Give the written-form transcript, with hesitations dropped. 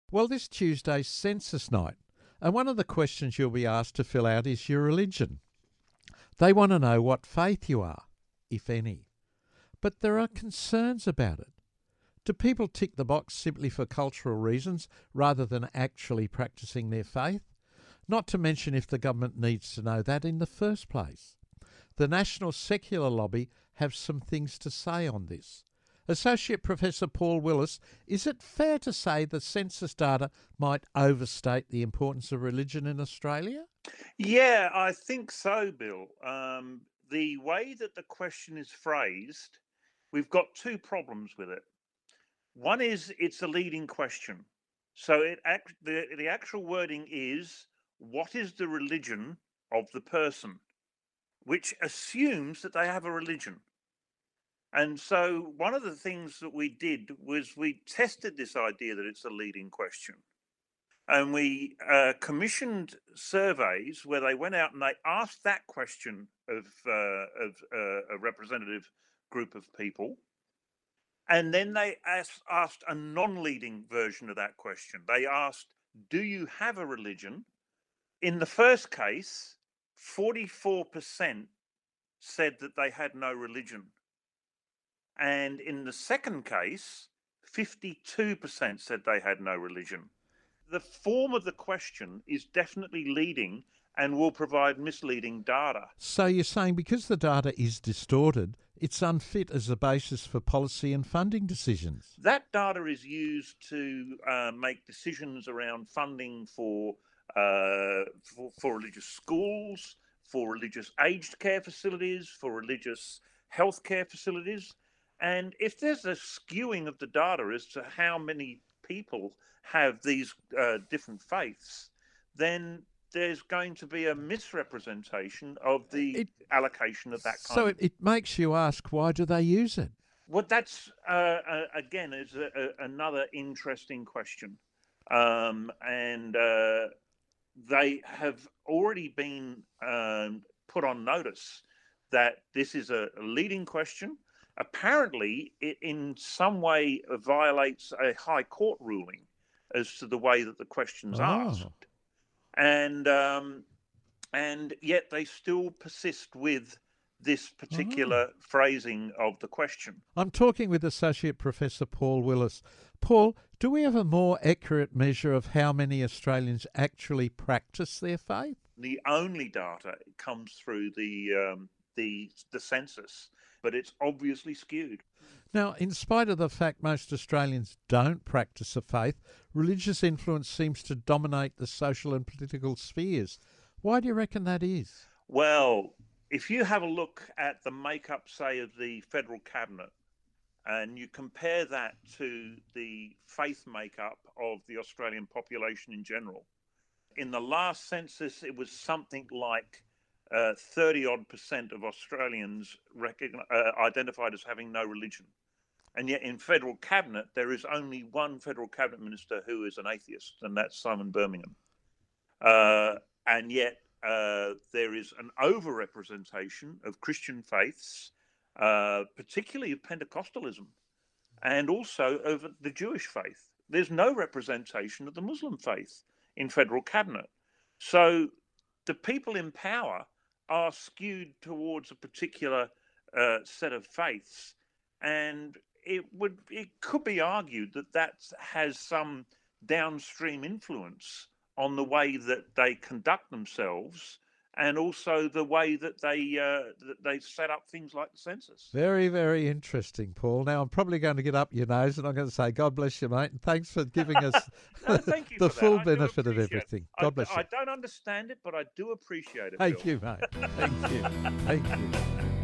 Well, this Tuesday's census night, and one of the questions you'll be asked to fill out is your religion. They want to know what faith you are, if any. But there are concerns about it. Do people tick the box simply for cultural reasons rather than actually practicing their faith? Not to mention if the government needs to know that in the first place. The National Secular Lobby have some things to say on this. Associate Professor Paul Willis, is it fair to say the census data might overstate the importance of religion in Australia? Yeah, I think so, Bill. The way that the question is phrased, we've got two problems with it. One is it's a leading question. So the actual wording is, what is the religion of the person? Which assumes that they have a religion. And so one of the things that we did was we tested this idea that it's a leading question. And we commissioned surveys where they went out and they asked that question of a representative group of people. And then they asked a non-leading version of that question. They asked, do you have a religion? In the first case, 44% said that they had no religion. And in the second case, 52% said they had no religion. The form of the question is definitely leading and will provide misleading data. So you're saying because the data is distorted, it's unfit as a basis for policy and funding decisions? That data is used to make decisions around funding for religious schools, for religious aged care facilities, for religious healthcare facilities. And if there's a skewing of the data as to how many people have these different faiths, then there's going to be a misrepresentation of the allocation of that kind. So it makes you ask, why do they use it? Well, that's, again, is another interesting question. And they have already been put on notice that this is a leading question. Apparently, it in some way violates a High Court ruling as to the way that the question's asked. And yet they still persist with this particular phrasing of the question. I'm talking with Associate Professor Paul Willis. Paul, do we have a more accurate measure of how many Australians actually practice their faith? The only data comes through the census, but it's obviously skewed. Now, in spite of the fact most Australians don't practice a faith, religious influence seems to dominate the social and political spheres. Why do you reckon that is? Well, if you have a look at the makeup, say, of the federal cabinet, and you compare that to the faith makeup of the Australian population in general, in the last census, it was something like 30-odd% of Australians identified as having no religion. And yet in federal cabinet, there is only one federal cabinet minister who is an atheist, and that's Simon Birmingham. And yet there is an overrepresentation of Christian faiths, particularly of Pentecostalism, and also of the Jewish faith. There's no representation of the Muslim faith in federal cabinet. So the people in power are skewed towards a particular set of faiths, and it could be argued that has some downstream influence on the way that they conduct themselves, and also the way that they set up things like the census. Very, very interesting, Paul. Now, I'm probably going to get up your nose and I'm going to say, God bless you, mate, and thanks for giving us thank you the for full that. benefit of everything. God bless you. I don't understand it, but I do appreciate it. Thank Bill. you, mate. Thank you. Thank you.